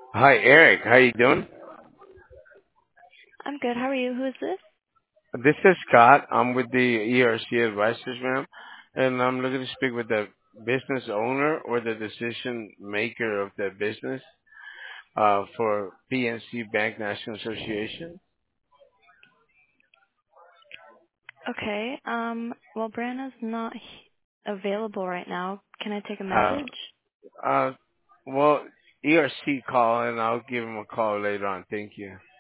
Hi, Eric. How you doing? I'm good. How are you? Who is this? This is Scott. I'm with the ERC Advisors, ma'am, and I'm looking to speak with the business owner or the decision maker of the business for PNC Bank National Association. Okay. Well, Brianna's not available right now. Can I take a Uh, message? uh, well, ERC call, and I'll give him a call later on. Thank you.